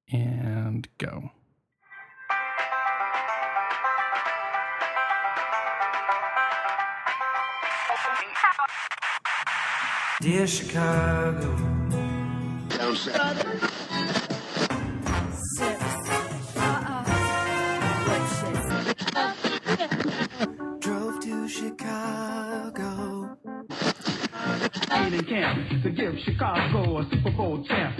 And go. Dear Chicago. Drove to Chicago. Training camp to give Chicago a Super Bowl champ.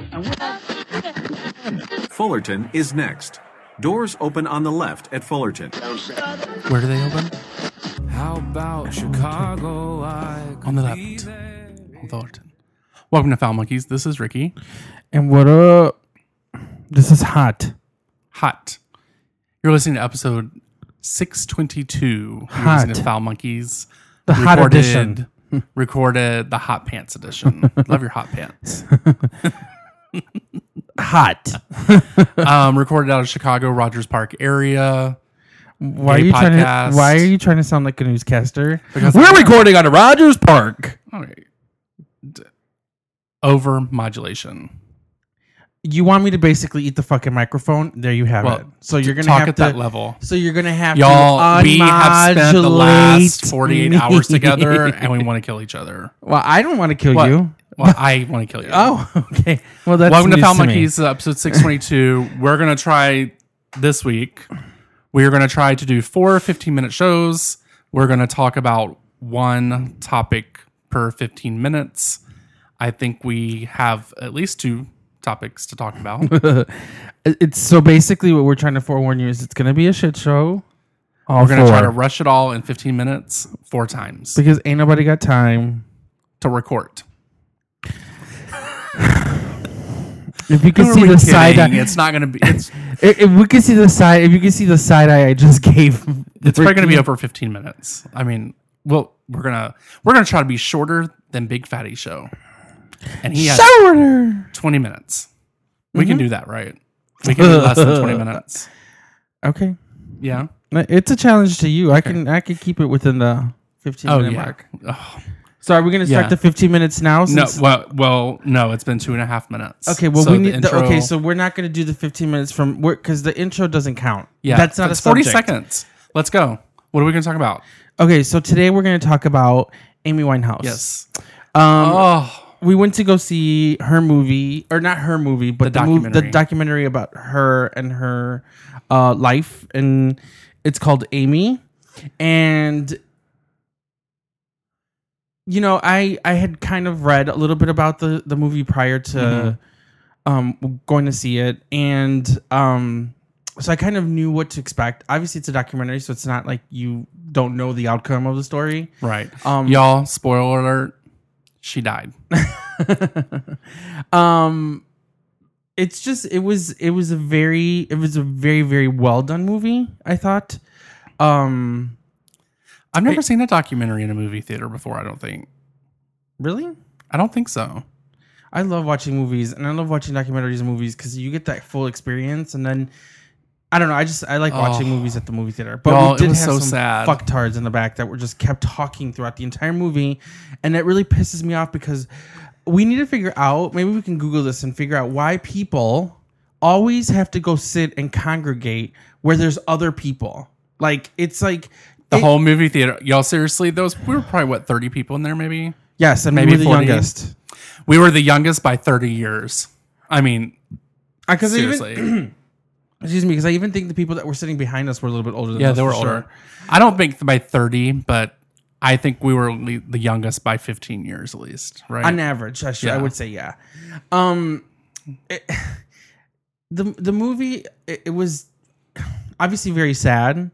Fullerton is next. Doors open on the left at Fullerton. Where do they open? How about Chicago? On the left. On Fullerton. Welcome to Foul Monkeys. This is Ricky. And what up? This is Hot. Hot. You're listening to episode 622. Hot. You're listening to Foul Monkeys. The Hot edition. Recorded the Hot Pants edition. Love your hot pants. Hot. Recorded out of Chicago, Rogers Park area. Why are Gay you podcast. why are you trying to sound like a newscaster? Because we're recording out of Rogers Park. Okay. Over modulation. You want me to basically eat the fucking microphone? There you have it. So you're gonna talk have at to, that level. So you're gonna have Y'all, to we have spent the last 48 me. hours together and we want to kill each other. Well, I don't want to kill What? you. Well, I want to kill you. Oh, okay. Well, that's Welcome to news Foul me. Monkeys, episode 622. We're going to try this week. We're going to try to do 4 15-minute shows. We're going to talk about one topic per 15 minutes. I think we have at least 2 topics to talk about. It's so basically what we're trying to forewarn you is it's gonna be a shit show. We're going to try to rush it all in 15 minutes 4 times because ain't nobody got time to record. If you can Who are see we the kidding? side eye, It's not going to be. It's if we can see the side, if you can see the side eye I just gave, It's probably going to be over 15 minutes. I mean, we're gonna try to be shorter than Big Fatty Show, and he has shorter. 20 minutes. We can do that, right? We can do less than 20 minutes. Okay, Yeah. it's a challenge to you. I can keep it within the 15-minute mark. Oh, So are we going to start Yeah. the 15 minutes now? no. since- Well, no. It's been 2.5 minutes. Okay, well So we the need. intro- Okay, so we're not going to do the 15 minutes from work because the intro doesn't count. yeah, that's not a 40 subject. seconds. Let's go. What are we going to talk about? Okay, so today we're going to talk about Amy Winehouse. Yes. Um, we went to go see her movie, or not her movie, but The the documentary about her and her life, and it's called Amy. And you know, I had kind of read a little bit about the movie prior to going to see it, and so I kind of knew what to expect. Obviously, it's a documentary, so it's not like you don't know the outcome of the story. Right. Y'all, spoiler alert. She died. It's just it was a very very well done movie, I thought. I've never seen a documentary in a movie theater before. I don't think. Really? I don't think so. I love watching movies, and I love watching documentaries and movies because you get that full experience, and then I don't know. I like watching movies at the movie theater. But Y'all, we did it was have so some sad. fucktards in the back that were just kept talking throughout the entire movie, and it really pisses me off because we need to figure out. Maybe we can Google this and figure out why people always have to go sit and congregate where there's other people. Like it's like The whole movie theater. Y'all, seriously, we were probably, 30 people in there, maybe? yes, and maybe we were the 40. youngest. We were the youngest by 30 years. I mean, seriously. Excuse me, because I even think the people that were sitting behind us were a little bit older than Yeah, us. they were for older. sure. I don't think by 30, but I think we were the youngest by 15 years at least, right? On average, I Yeah. would say, yeah. The movie, it was obviously very sad.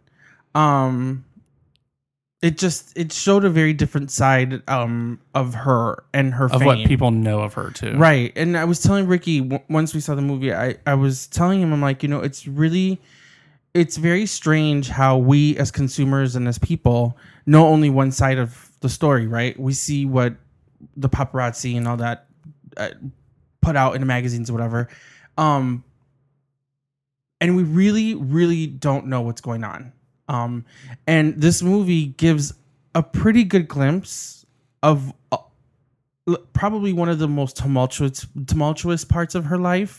It showed a very different side of her and her of fame. what people know of her, too. Right. And I was telling Ricky, once we saw the movie, I was telling him, I'm like, you know, it's very strange how we as consumers and as people know only one side of the story, right? We see what the paparazzi and all that put out in the magazines or whatever. And we really, really don't know what's going on. And this movie gives a pretty good glimpse of probably one of the most tumultuous parts of her life.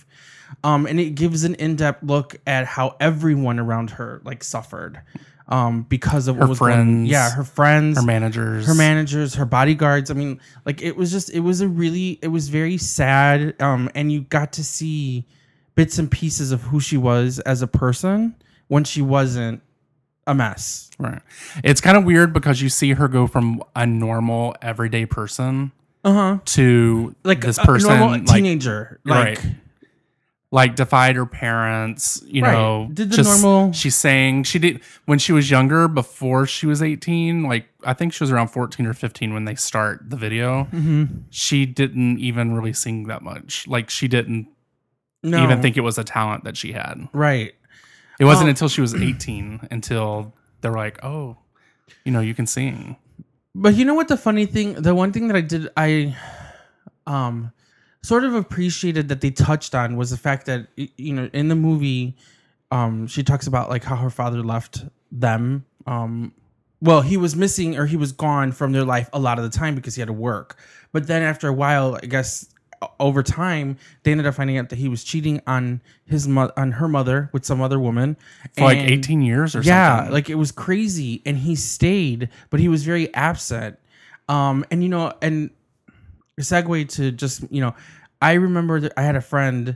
And it gives an in-depth look at how everyone around her like suffered because of what Her was going on. friends. Yeah, her friends, Her managers, her bodyguards. I mean, like it was very sad. And you got to see bits and pieces of who she was as a person when she wasn't a mess. Right. It's kind of weird because you see her go from a normal everyday person to Like this a person, normal like, teenager, right. Like defied her parents, you Right. know. Did the normal- She's saying she did when she was younger, before she was 18. Like I think she was around 14 or 15 when they start the video. Mm-hmm. She didn't even really sing that much. Like she didn't No, even think it was a talent that she had. right. It wasn't until she was 18 until they were like, oh, you know, you can sing. But you know what the one thing that I sort of appreciated that they touched on was the fact that, you know, in the movie, she talks about like how her father left them. Well, he was missing or he was gone from their life a lot of the time because he had to work. But then after a while, I guess over time, they ended up finding out that he was cheating on her mother with some other woman For like 18 years or something. Yeah, like it was crazy, and he stayed, but he was very absent. And you know, and a segue to just, you know, I remember that I had a friend,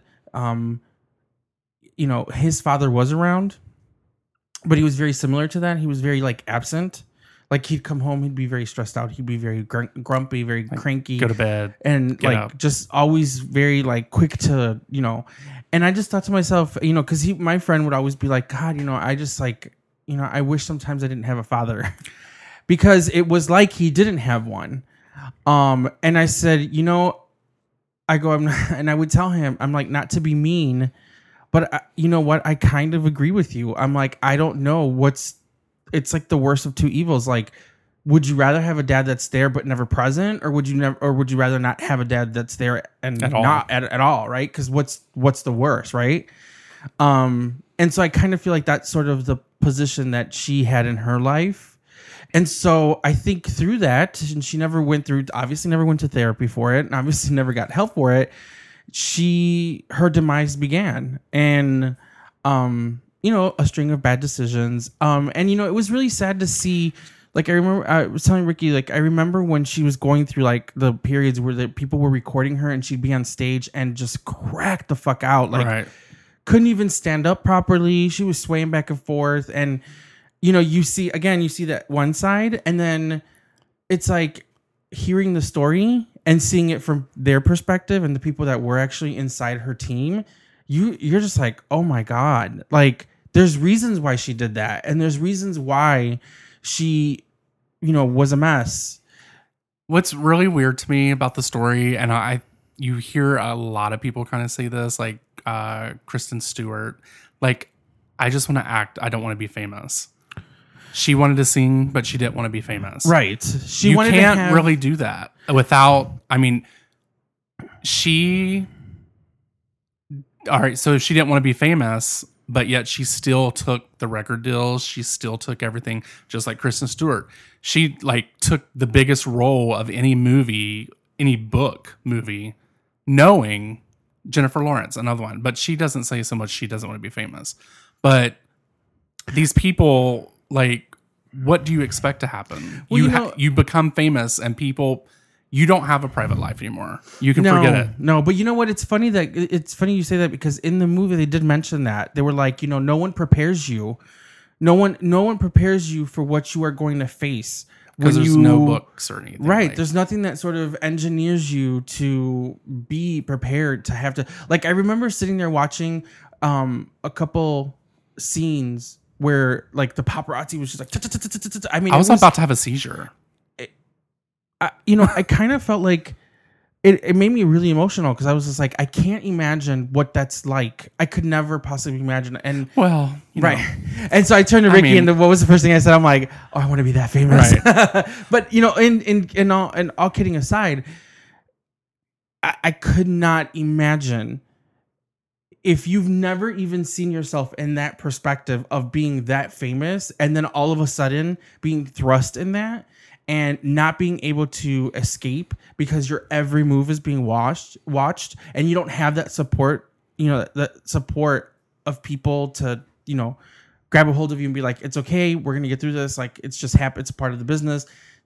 you know, his father was around, but he was very similar to that. He was very like absent. Like he'd come home, he'd be very stressed out. He'd be very grumpy, very cranky. Go to bed. And get like up. just always very like quick to, you know. And I just thought to myself, you know, because my friend would always be like, God, you know, I just like, you know, I wish sometimes I didn't have a father. Because it was like he didn't have one. And I said, you know, I go, and I would tell him, I'm like, not to be mean, but you know what? I kind of agree with you. I'm like, I don't know it's like the worst of two evils. Like, would you rather have a dad that's there but never present, or would you rather not have a dad that's there and At all. not at all, right? Because what's the worst, right? And so I kind of feel like that's sort of the position that she had in her life. And so I think through that, and she obviously never went to therapy for it, and obviously never got help for it. Her demise began, and you know, a string of bad decisions. And you know, it was really sad to see. Like I remember, I was telling Ricky, like I remember when she was going through like the periods where the people were recording her, and she'd be on stage and just crack the fuck out, like Right. couldn't even stand up properly. She was swaying back and forth, and you know, you see that one side, and then it's like hearing the story and seeing it from their perspective and the people that were actually inside her team. You're just like, oh my God, like there's reasons why she did that, and there's reasons why she, you know, was a mess. What's really weird to me about the story, and you hear a lot of people kind of say this, like Kristen Stewart, like, I just want to act. I don't want to be famous. She wanted to sing, but she didn't want to be famous. Right. You can't really do that without, I mean, all right, so she didn't want to be famous, but yet she still took the record deals. She still took everything, just like Kristen Stewart. She like took the biggest role of any book movie, knowing Jennifer Lawrence, another one. But she doesn't say so much she doesn't want to be famous. But these people, like, what do you expect to happen? Well, you become famous, and you don't have a private life anymore. You can forget it. No, but you know what? It's funny you say that, because in the movie they did mention that. They were like, you know, no one prepares you. No one prepares you for what you are going to face. Because there's no books or anything. Right. Like, There's nothing that sort of engineers you to be prepared to have to. Like, I remember sitting there watching a couple scenes where like the paparazzi was just like, I mean, I was about to have a seizure. I kind of felt like it made me really emotional, because I was just like, I can't imagine what that's like. I could never possibly imagine. And Well, right. And so I turned to Ricky, and what was the first thing I said? I'm like, oh, I want to be that famous. Right. But you know, in all kidding aside, I could not imagine, if you've never even seen yourself in that perspective of being that famous, and then all of a sudden being thrust in that, and not being able to escape because your every move is being watched, and you don't have that support, the support of people to, grab a hold of you and be like, it's okay, we're going to get through this. Like, it's just it's a part of the business.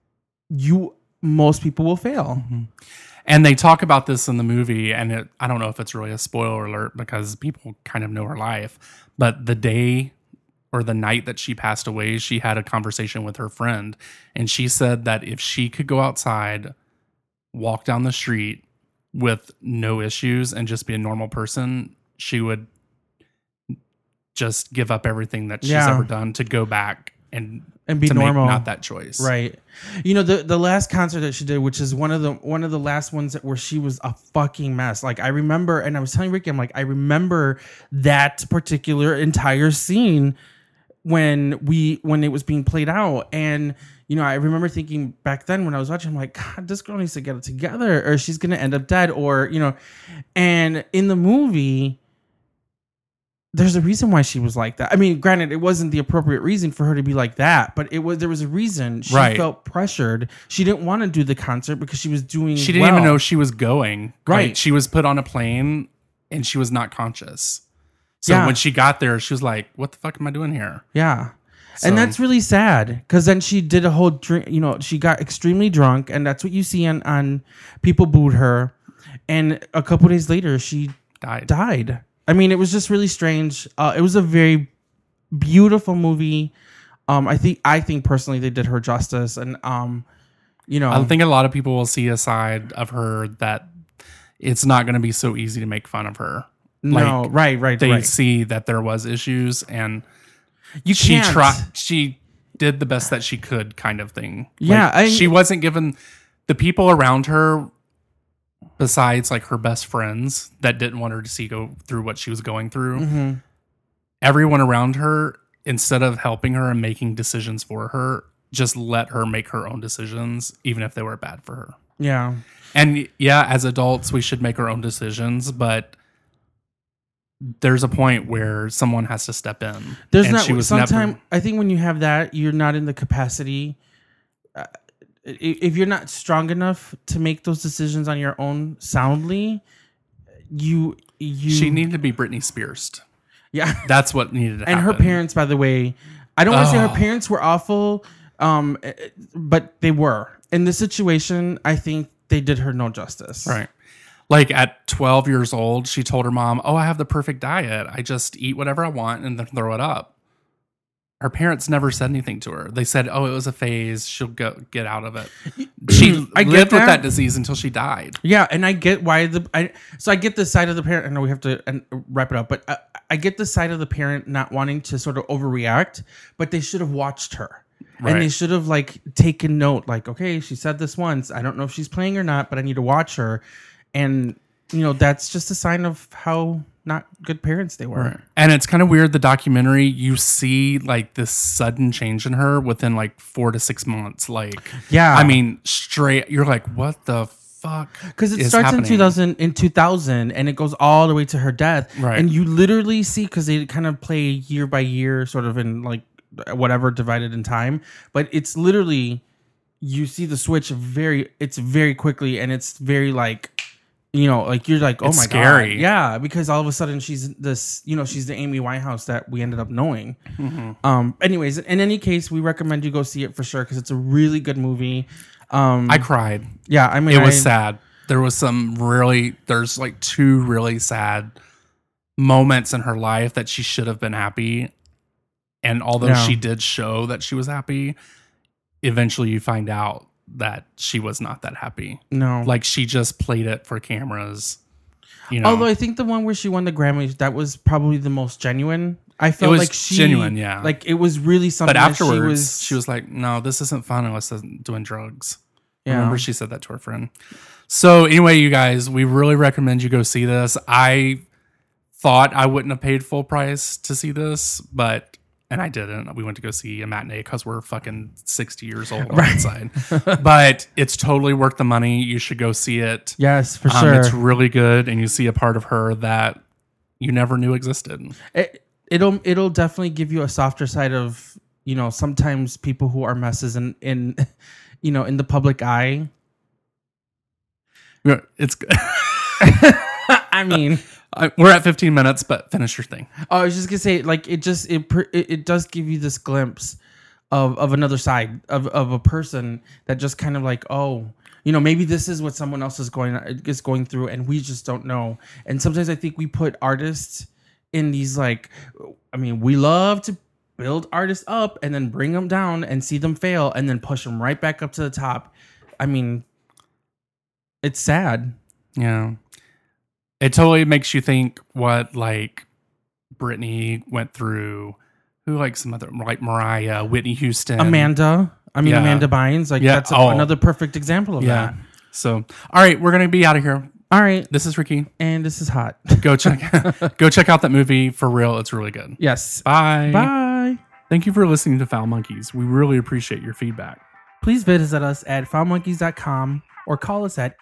Most people will fail. Mm-hmm. And they talk about this in the movie, and I don't know if it's really a spoiler alert because people kind of know her life, but the day or the night that she passed away, she had a conversation with her friend, and she said that if she could go outside, walk down the street with no issues and just be a normal person, she would just give up everything that she's ever done to go back and be to normal. make not that choice. Right. The last concert that she did, which is one of the last ones where she was a fucking mess. Like, I remember, and I was telling Ricky, I'm like, I remember that particular entire scene when it was being played out. And, I remember thinking back then when I was watching, I'm like, God, this girl needs to get it together or she's going to end up dead, or, and in the movie, there's a reason why she was like that. I mean, granted, it wasn't the appropriate reason for her to be like that, but there was a reason. She felt pressured. She didn't want to do the concert because she was doing She didn't even know she was going. Right. Like, she was put on a plane and she was not conscious. So when she got there, she was like, what the fuck am I doing here? Yeah. So, and that's really sad because then she did a whole drink, she got extremely drunk, and that's what you see on people booed her. And a couple days later, she died. I mean, it was just really strange. It was a very beautiful movie. I think personally they did her justice, and I think a lot of people will see a side of her that it's not going to be so easy to make fun of her. No, like, right. They see that there was issues, and she did the best that she could, kind of thing. Yeah, like, she wasn't given the people around her. Besides, like, her best friends that didn't want her to go through what she was going through, mm-hmm. everyone around her, instead of helping her and making decisions for her, just let her make her own decisions, even if they were bad for her. Yeah. And as adults, we should make our own decisions, but there's a point where someone has to step in. I think when you have that, you're not in the capacity. If you're not strong enough to make those decisions on your own soundly, she needed to be Britney Spears. Yeah, that's what needed to happen. And her parents, by the way, I don't want to say her parents were awful, but they were. In this situation, I think they did her no justice. Right. Like, at 12 years old, she told her mom, "Oh, I have the perfect diet. I just eat whatever I want and then throw it up." Her parents never said anything to her. They said, "Oh, it was a phase. She'll get out of it." She lived with that disease until she died. Yeah, and I get why I get the side of the parent. I know we have to wrap it up, but I get the side of the parent not wanting to sort of overreact, but they should have watched her. Right. And they should have, like, taken note, like, okay, she said this once. I don't know if she's playing or not, but I need to watch her. And, that's just a sign of how not good parents they were. Right. And it's kind of weird, the documentary, you see, like, this sudden change in her within, like, 4 to 6 months. Like, yeah, I mean, straight, you're like, what the fuck? Because it starts happening? in 2000 and it goes all the way to her death. Right. And you literally see, because they kind of play year by year, sort of in, like, whatever, divided in time. But it's literally, you see the switch very quickly, and it's very, like, like, you're like, oh, it's my scary. God. Yeah, because all of a sudden she's this, she's the Amy Winehouse that we ended up knowing. Mm-hmm. Anyways, in any case, we recommend you go see it for sure because it's a really good movie. I cried. Yeah, I mean, it was sad. There was there's like 2 really sad moments in her life that she should have been happy. And although she did show that she was happy, eventually you find out that she was not that happy. No. Like, she just played it for cameras. Although I think the one where she won the Grammy, that was probably the most genuine. I felt like genuine, yeah. Like, it was really something. But afterwards, she was like, no, this isn't fun unless I'm doing drugs. Yeah. Remember, she said that to her friend. So anyway, you guys, we really recommend you go see this. I thought I wouldn't have paid full price to see this, and I didn't. We went to go see a matinee because we're fucking 60 years old on the inside. But it's totally worth the money. You should go see it. Yes, for sure. It's really good, and you see a part of her that you never knew existed. It'll definitely give you a softer side of, sometimes people who are messes in the public eye. It's I mean, We're at 15 minutes, but finish your thing. I was just gonna say, like, it does give you this glimpse of another side of a person that just kind of like, oh, you know, maybe this is what someone else is going through, and we just don't know. And sometimes I think we put artists in these, like, I mean, we love to build artists up and then bring them down and see them fail and then push them right back up to the top. I mean, it's sad. Yeah. It totally makes you think what, like, Britney went through. Who, like, some other, like Mariah, Whitney Houston. Amanda Yeah. Bynes. Like, Yeah. that's Oh. another perfect example of Yeah. that. So, all right, we're going to be out of here. All right. This is Ricky. And this is hot. Go check out that movie. For real, it's really good. Yes. Bye. Bye. Thank you for listening to Foul Monkeys. We really appreciate your feedback. Please visit us at foulmonkeys.com or call us at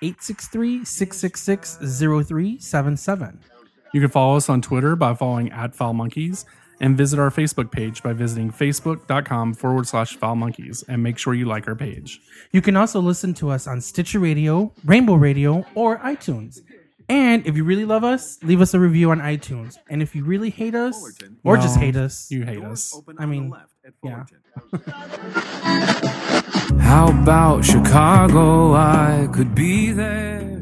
863-666-0377. You can follow us on Twitter by following @FoulMonkeys and visit our Facebook page by visiting facebook.com/foulmonkeys and make sure you like our page. You can also listen to us on Stitcher Radio, Rainbow Radio, or iTunes. And if you really love us, leave us a review on iTunes. And if you really hate us, or just hate us, You hate us. I mean, yeah. How about Chicago? I could be there.